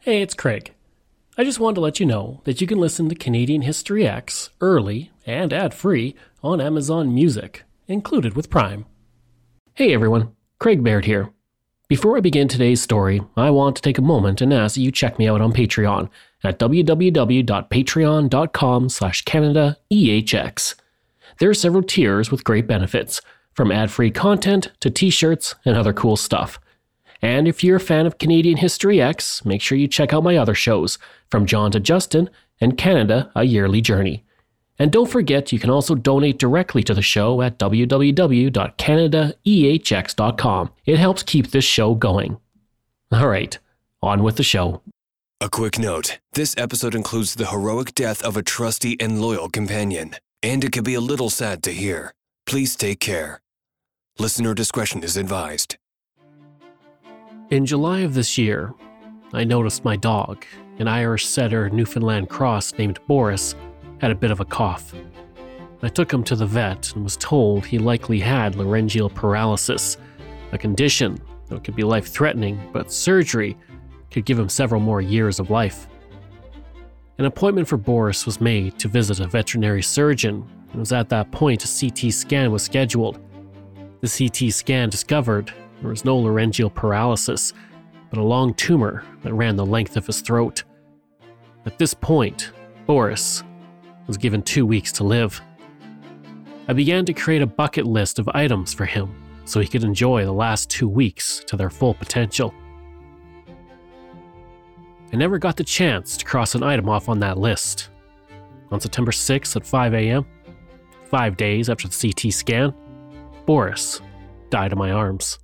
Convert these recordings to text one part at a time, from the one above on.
Hey, it's Craig. I just wanted to let you know that you can listen to Canadian History X early and ad-free on Amazon Music, included with Prime. Hey everyone, Craig Baird here. Before I begin today's story, I want to take a moment and ask that you check me out on Patreon at www.patreon.com/CanadaEHX. There are several tiers with great benefits, from ad-free content to t-shirts and other cool stuff. And if you're a fan of Canadian History X, make sure you check out my other shows, From John to Justin and Canada, A Yearly Journey. And don't forget, you can also donate directly to the show at www.canadaehx.com. It helps keep this show going. All right, on with the show. A quick note, this episode includes the heroic death of a trusty and loyal companion, and it can be a little sad to hear. Please take care. Listener discretion is advised. In July of this year, I noticed my dog, an Irish setter Newfoundland cross named Boris, had a bit of a cough. I took him to the vet and was told he likely had laryngeal paralysis, a condition that could be life-threatening, but surgery could give him several more years of life. An appointment for Boris was made to visit a veterinary surgeon, and it was at that point a CT scan was scheduled. The CT scan discovered there was no laryngeal paralysis, but a long tumor that ran the length of his throat. At this point, Boris was given 2 weeks to live. I began to create a bucket list of items for him so he could enjoy the last 2 weeks to their full potential. I never got the chance to cross an item off on that list. On September 6th at 5 a.m., 5 days after the CT scan, Boris died in my arms.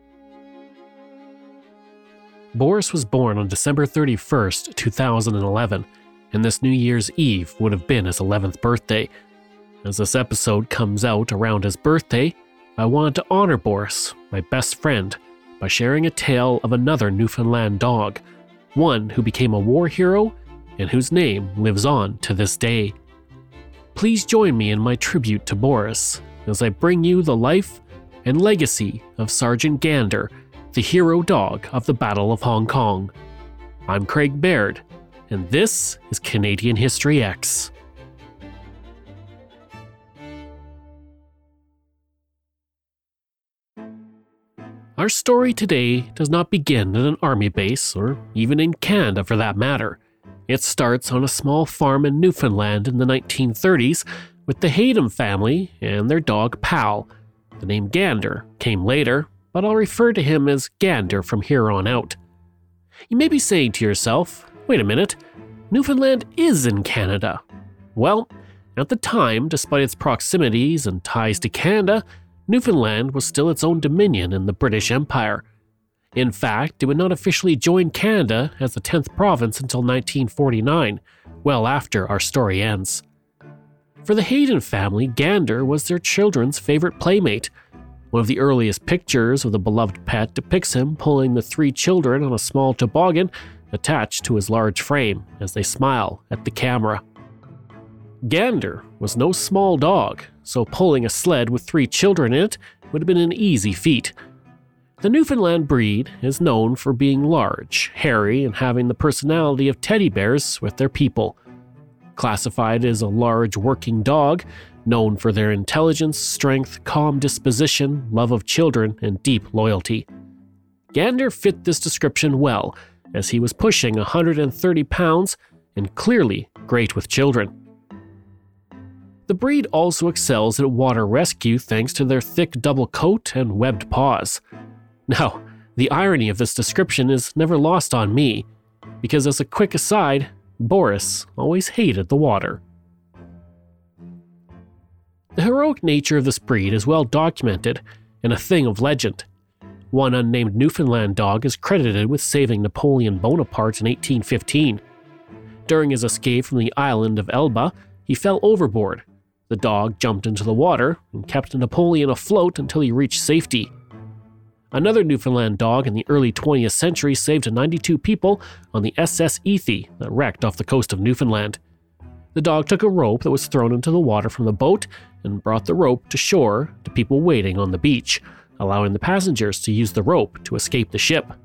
Boris was born on December 31st, 2011, and this New Year's Eve would have been his 11th birthday. As this episode comes out around his birthday, I wanted to honor Boris, my best friend, by sharing a tale of another Newfoundland dog, one who became a war hero and whose name lives on to this day. Please join me in my tribute to Boris as I bring you the life and legacy of Sergeant Gander, the hero dog of the Battle of Hong Kong. I'm Craig Baird, and this is Canadian History X. Our story today does not begin at an army base, or even in Canada for that matter. It starts on a small farm in Newfoundland in the 1930s with the Hayden family and their dog Pal. The name Gander came later, but I'll refer to him as Gander from here on out. You may be saying to yourself, wait a minute, Newfoundland is in Canada. Well, at the time, despite its proximities and ties to Canada, Newfoundland was still its own dominion in the British Empire. In fact, it would not officially join Canada as the 10th province until 1949, well after our story ends. For the Hayden family, Gander was their children's favorite playmate. One of the earliest pictures of the beloved pet depicts him pulling the 3 children on a small toboggan attached to his large frame as they smile at the camera. Gander was no small dog, so pulling a sled with 3 children in it would have been an easy feat. The Newfoundland breed is known for being large, hairy, and having the personality of teddy bears with their people. Classified as a large working dog, known for their intelligence, strength, calm disposition, love of children, and deep loyalty. Gander fit this description well, as he was pushing 130 pounds and clearly great with children. The breed also excels at water rescue thanks to their thick double coat and webbed paws. Now, the irony of this description is never lost on me, because as a quick aside, Boris always hated the water. The heroic nature of this breed is well documented and a thing of legend. One unnamed Newfoundland dog is credited with saving Napoleon Bonaparte in 1815. During his escape from the island of Elba, he fell overboard. The dog jumped into the water and kept Napoleon afloat until he reached safety. Another Newfoundland dog in the early 20th century saved 92 people on the SS Ethe that wrecked off the coast of Newfoundland. The dog took a rope that was thrown into the water from the boat and brought the rope to shore to people waiting on the beach, allowing the passengers to use the rope to escape the ship.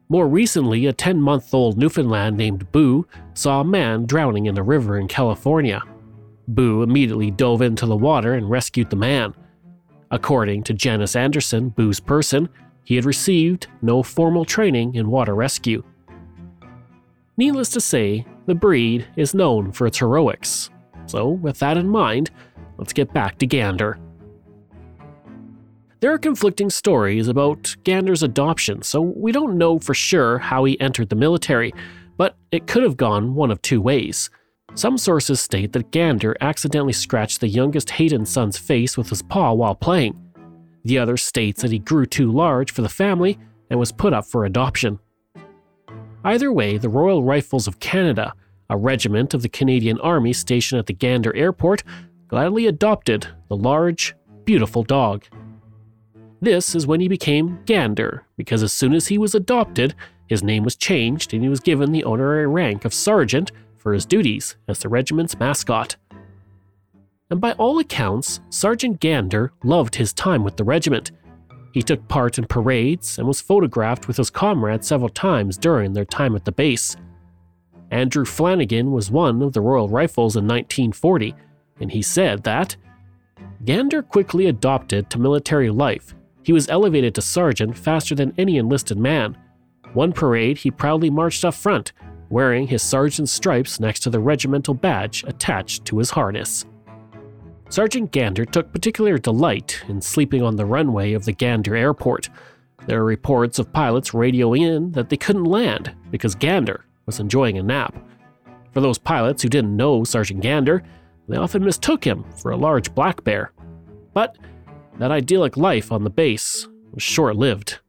More recently, a 10-month-old Newfoundland named Boo saw a man drowning in a river in California. Boo immediately dove into the water and rescued the man. According to Janice Anderson, Boo's person, he had received no formal training in water rescue. Needless to say, the breed is known for its heroics. So, with that in mind, let's get back to Gander. There are conflicting stories about Gander's adoption, so we don't know for sure how he entered the military, but it could have gone one of two ways. Some sources state that Gander accidentally scratched the youngest Hayden son's face with his paw while playing. The other states that he grew too large for the family and was put up for adoption. Either way, the Royal Rifles of Canada, a regiment of the Canadian Army stationed at the Gander Airport, gladly adopted the large, beautiful dog. This is when he became Gander, because as soon as he was adopted, his name was changed and he was given the honorary rank of sergeant for his duties as the regiment's mascot. And by all accounts, Sergeant Gander loved his time with the regiment. He took part in parades and was photographed with his comrades several times during their time at the base. Andrew Flanagan was one of the Royal Rifles in 1940, and he said that Gander quickly adopted to military life. He was elevated to sergeant faster than any enlisted man. One parade, he proudly marched up front, wearing his sergeant's stripes next to the regimental badge attached to his harness. Sergeant Gander took particular delight in sleeping on the runway of the Gander Airport. There are reports of pilots radioing in that they couldn't land because Gander was enjoying a nap. For those pilots who didn't know Sergeant Gander, they often mistook him for a large black bear. But that idyllic life on the base was short-lived.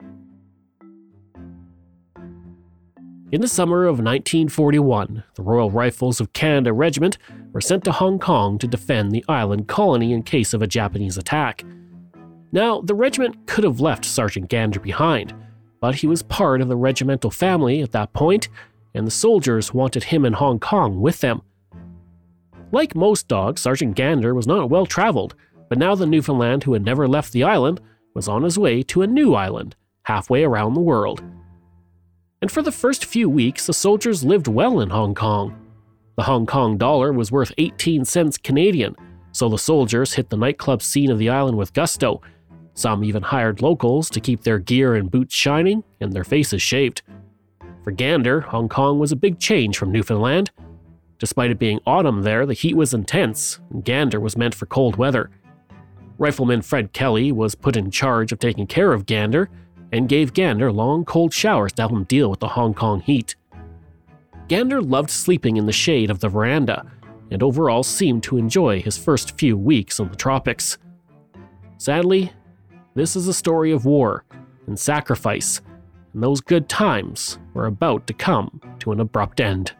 In the summer of 1941, the Royal Rifles of Canada Regiment were sent to Hong Kong to defend the island colony in case of a Japanese attack. Now, the regiment could have left Sergeant Gander behind, but he was part of the regimental family at that point, and the soldiers wanted him in Hong Kong with them. Like most dogs, Sergeant Gander was not well traveled, but now the Newfoundland who had never left the island was on his way to a new island, halfway around the world. And for the first few weeks, the soldiers lived well in Hong Kong. The Hong Kong dollar was worth 18 cents Canadian, so the soldiers hit the nightclub scene of the island with gusto. Some even hired locals to keep their gear and boots shining and their faces shaved. For Gander, Hong Kong was a big change from Newfoundland. Despite it being autumn there, the heat was intense, and Gander was meant for cold weather. Rifleman Fred Kelly was put in charge of taking care of Gander and gave Gander long cold showers to help him deal with the Hong Kong heat. Gander loved sleeping in the shade of the veranda and overall seemed to enjoy his first few weeks in the tropics. Sadly, this is a story of war and sacrifice, and those good times were about to come to an abrupt end.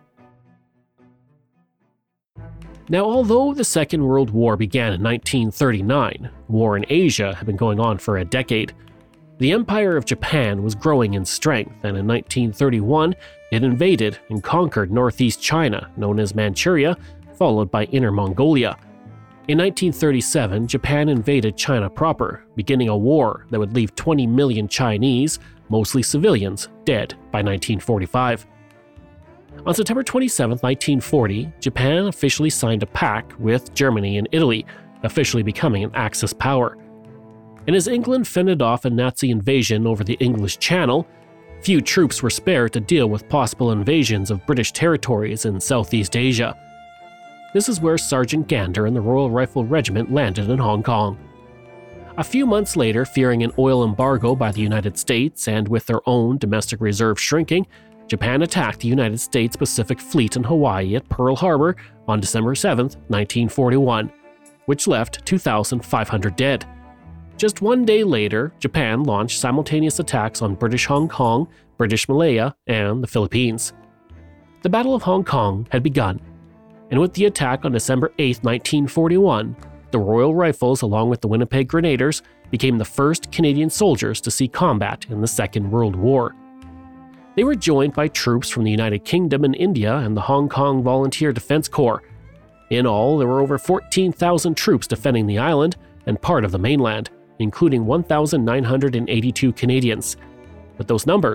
Now, although the Second World War began in 1939, war in Asia had been going on for a decade. The Empire of Japan was growing in strength, and in 1931, it invaded and conquered northeast China, known as Manchuria, followed by Inner Mongolia. In 1937, Japan invaded China proper, beginning a war that would leave 20 million Chinese, mostly civilians, dead by 1945. On September 27, 1940, Japan officially signed a pact with Germany and Italy, officially becoming an Axis power. And as England fended off a Nazi invasion over the English Channel, few troops were spared to deal with possible invasions of British territories in Southeast Asia. This is where Sergeant Gander and the Royal Rifle Regiment landed in Hong Kong. A few months later, fearing an oil embargo by the United States and with their own domestic reserve shrinking, Japan attacked the United States Pacific Fleet in Hawaii at Pearl Harbor on December 7, 1941, which left 2,500 dead. Just one day later, Japan launched simultaneous attacks on British Hong Kong, British Malaya, and the Philippines. The Battle of Hong Kong had begun, and with the attack on December 8, 1941, the Royal Rifles, along with the Winnipeg Grenadiers, became the first Canadian soldiers to see combat in the Second World War. They were joined by troops from the United Kingdom and India and the Hong Kong Volunteer Defense Corps. In all, there were over 14,000 troops defending the island and part of the mainland, including 1,982 Canadians. But those numbers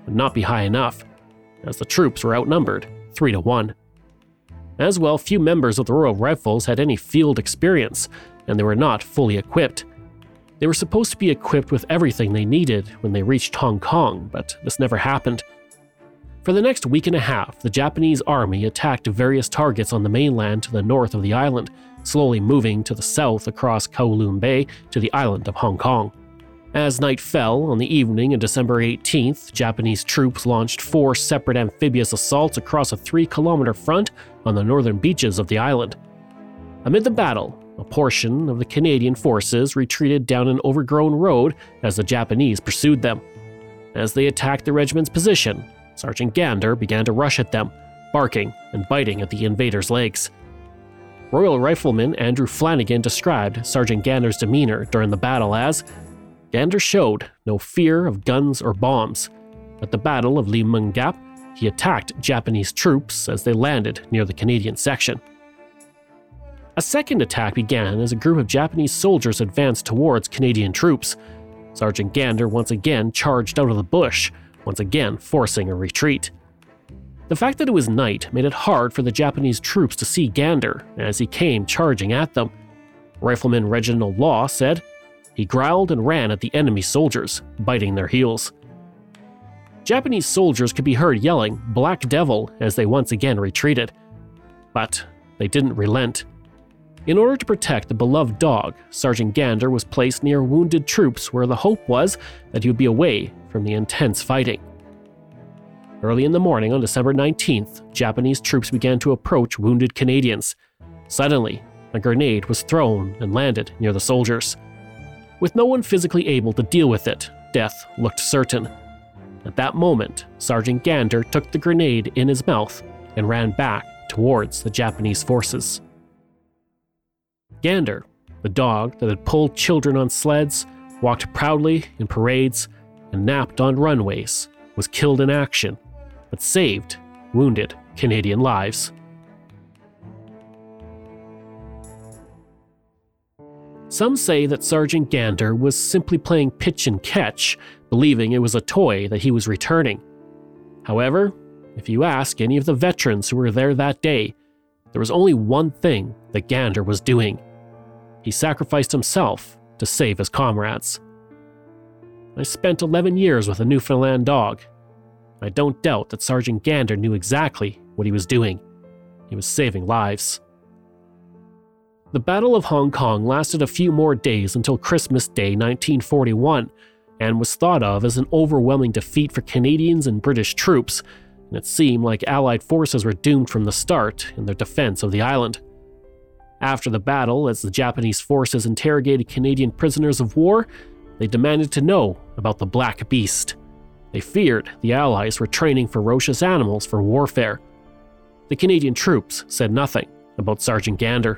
would not be high enough, as the troops were outnumbered 3-1. As well, few members of the Royal Rifles had any field experience, and they were not fully equipped. They were supposed to be equipped with everything they needed when they reached Hong Kong, but this never happened. For the next week and a half, the Japanese army attacked various targets on the mainland to the north of the island, slowly moving to the south across Kowloon Bay to the island of Hong Kong. As night fell on the evening of December 18th, Japanese troops launched 4 separate amphibious assaults across a 3-kilometer front on the northern beaches of the island. Amid the battle, a portion of the Canadian forces retreated down an overgrown road as the Japanese pursued them. As they attacked the regiment's position, Sergeant Gander began to rush at them, barking and biting at the invaders' legs. Royal Rifleman Andrew Flanagan described Sergeant Gander's demeanor during the battle as, "Gander showed no fear of guns or bombs. At the Battle of Li Meng Gap, he attacked Japanese troops as they landed near the Canadian section." A second attack began as a group of Japanese soldiers advanced towards Canadian troops. Sergeant Gander once again charged out of the bush, once again forcing a retreat. The fact that it was night made it hard for the Japanese troops to see Gander as he came charging at them. Rifleman Reginald Law said, "He growled and ran at the enemy soldiers, biting their heels." Japanese soldiers could be heard yelling, "Black Devil," as they once again retreated. But they didn't relent. In order to protect the beloved dog, Sergeant Gander was placed near wounded troops where the hope was that he would be away from the intense fighting. Early in the morning on December 19th, Japanese troops began to approach wounded Canadians. Suddenly, a grenade was thrown and landed near the soldiers. With no one physically able to deal with it, death looked certain. At that moment, Sergeant Gander took the grenade in his mouth and ran back towards the Japanese forces. Gander, the dog that had pulled children on sleds, walked proudly in parades, and napped on runways, was killed in action, but saved wounded Canadian lives. Some say that Sergeant Gander was simply playing pitch and catch, believing it was a toy that he was returning. However, if you ask any of the veterans who were there that day, there was only one thing that Gander was doing. He sacrificed himself to save his comrades. I spent 11 years with a Newfoundland dog. I don't doubt that Sergeant Gander knew exactly what he was doing. He was saving lives. The Battle of Hong Kong lasted a few more days until Christmas Day 1941, and was thought of as an overwhelming defeat for Canadians and British troops, and it seemed like Allied forces were doomed from the start in their defense of the island. After the battle, as the Japanese forces interrogated Canadian prisoners of war, they demanded to know about the Black Beast. They feared the Allies were training ferocious animals for warfare. The Canadian troops said nothing about Sergeant Gander.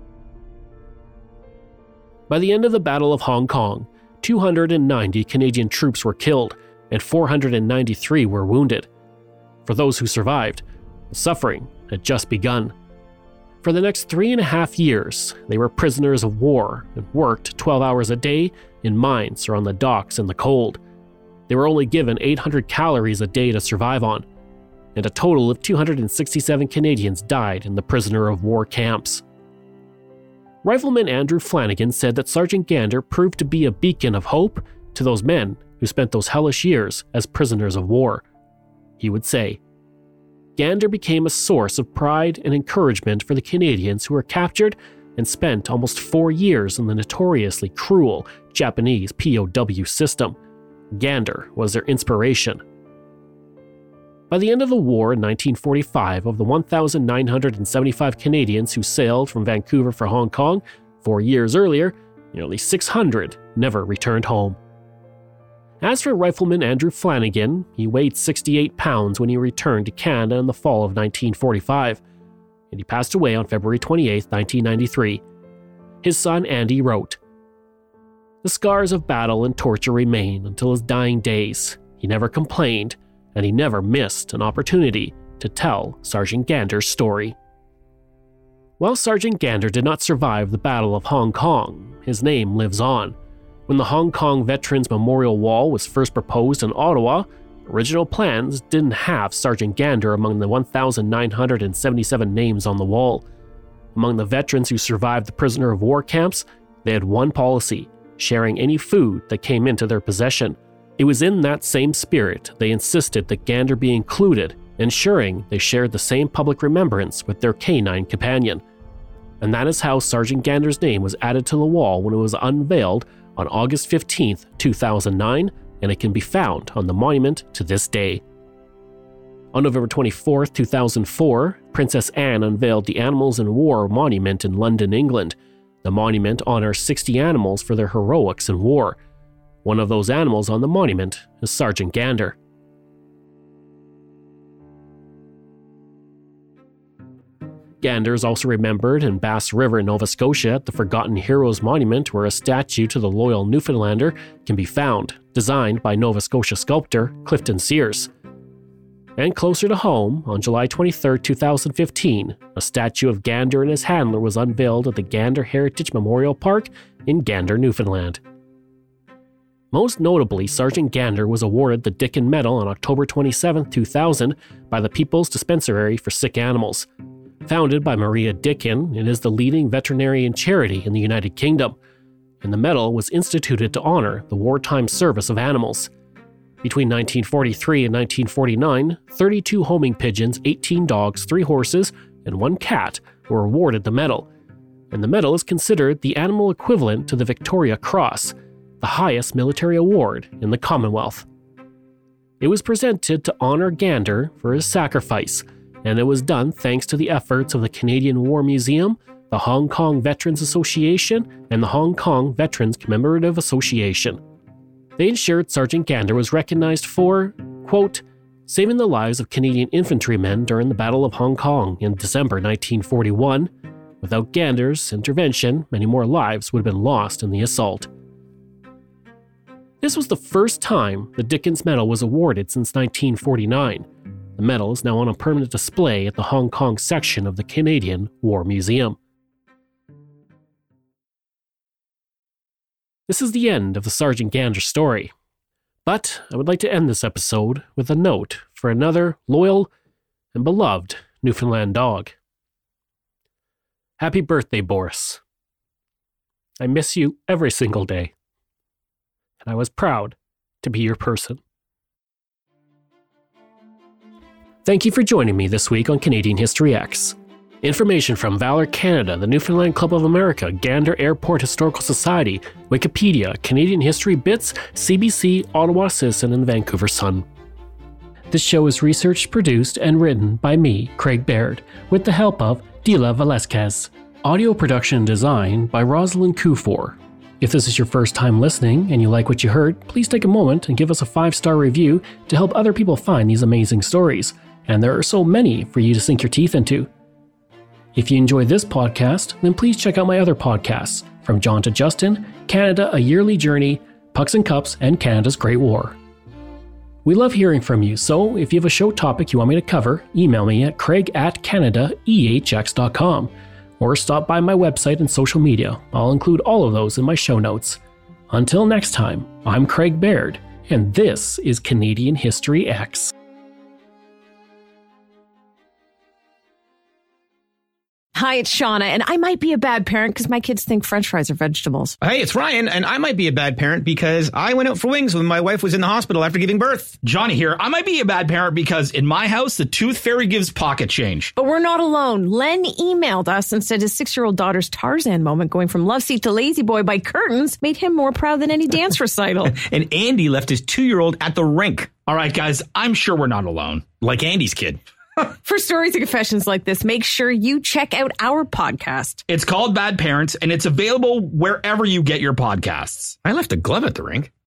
By the end of the Battle of Hong Kong, 290 Canadian troops were killed and 493 were wounded. For those who survived, the suffering had just begun. For the next 3.5 years, they were prisoners of war and worked 12 hours a day in mines or on the docks in the cold. They were only given 800 calories a day to survive on, and a total of 267 Canadians died in the prisoner of war camps. Rifleman Andrew Flanagan said that Sergeant Gander proved to be a beacon of hope to those men who spent those hellish years as prisoners of war. He would say, "Gander became a source of pride and encouragement for the Canadians who were captured and spent almost 4 years in the notoriously cruel Japanese POW system. Gander was their inspiration." By the end of the war in 1945, of the 1,975 Canadians who sailed from Vancouver for Hong Kong 4 years earlier, nearly 600 never returned home. As for Rifleman Andrew Flanagan, he weighed 68 pounds when he returned to Canada in the fall of 1945, and he passed away on February 28, 1993. His son Andy wrote, "The scars of battle and torture remain until his dying days. He never complained, and he never missed an opportunity to tell Sergeant Gander's story." While Sergeant Gander did not survive the Battle of Hong Kong, his name lives on. When the Hong Kong Veterans Memorial Wall was first proposed in Ottawa, Original plans didn't have Sergeant Gander among the 1,977 names on the wall. Among the veterans who survived the prisoner of war camps, they had one policy: sharing any food that came into their possession. It was in that same spirit they insisted that Gander be included, ensuring they shared the same public remembrance with their canine companion. And that is how Sergeant Gander's name was added to the wall when it was unveiled on August 15, 2009, and it can be found on the monument to this day. On November 24, 2004, Princess Anne unveiled the Animals in War monument in London, England. The monument honors 60 animals for their heroics in war. One of those animals on the monument is Sergeant Gander. Gander is also remembered in Bass River, Nova Scotia at the Forgotten Heroes Monument, where a statue to the loyal Newfoundlander can be found, designed by Nova Scotia sculptor Clifton Sears. And closer to home, on July 23, 2015, a statue of Gander and his handler was unveiled at the Gander Heritage Memorial Park in Gander, Newfoundland. Most notably, Sergeant Gander was awarded the Dickin Medal on October 27, 2000 by the People's Dispensary for Sick Animals. Founded by Maria Dickin, it is the leading veterinarian charity in the United Kingdom, and the medal was instituted to honor the wartime service of animals. Between 1943 and 1949, 32 homing pigeons, 18 dogs, 3 horses, and 1 cat were awarded the medal, and the medal is considered the animal equivalent to the Victoria Cross, the highest military award in the Commonwealth. It was presented to honor Gander for his sacrifice, and it was done thanks to the efforts of the Canadian War Museum, the Hong Kong Veterans Association, and the Hong Kong Veterans Commemorative Association. They ensured Sergeant Gander was recognized for, quote, saving the lives of Canadian infantrymen during the Battle of Hong Kong in December 1941. Without Gander's intervention, many more lives would have been lost in the assault. This was the first time the Dickens Medal was awarded since 1949. The medal is now on a permanent display at the Hong Kong section of the Canadian War Museum. This is the end of the Sergeant Gander story. But I would like to end this episode with a note for another loyal and beloved Newfoundland dog. Happy birthday, Boris. I miss you every single day, and I was proud to be your person. Thank you for joining me this week on Canadian History X. Information from Valor Canada, the Newfoundland Club of America, Gander Airport Historical Society, Wikipedia, Canadian History Bits, CBC, Ottawa Citizen, and the Vancouver Sun. This show is researched, produced, and written by me, Craig Baird, with the help of Dila Velasquez. Audio production and design by Rosalind Kufor. If this is your first time listening and you like what you heard, please take a moment and give us a 5-star review to help other people find these amazing stories. And there are so many for you to sink your teeth into. If you enjoy this podcast, then please check out my other podcasts, From John to Justin, Canada, A Yearly Journey, Pucks and Cups, and Canada's Great War. We love hearing from you, so if you have a show topic you want me to cover, email me at craig@canadaehx.com, or stop by my website and social media. I'll include all of those in my show notes. Until next time, I'm Craig Baird, and this is Canadian History X. Hi, it's Shauna, and I might be a bad parent because my kids think French fries are vegetables. Hey, it's Ryan, and I might be a bad parent because I went out for wings when my wife was in the hospital after giving birth. Johnny here. I might be a bad parent because in my house, the tooth fairy gives pocket change. But we're not alone. Len emailed us and said his 6-year-old daughter's Tarzan moment going from love seat to lazy boy by curtains made him more proud than any dance recital. And Andy left his 2-year-old at the rink. All right, guys, I'm sure we're not alone. Like Andy's kid. For stories and confessions like this, make sure you check out our podcast. It's called Bad Parents, and it's available wherever you get your podcasts. I left a glove at the rink.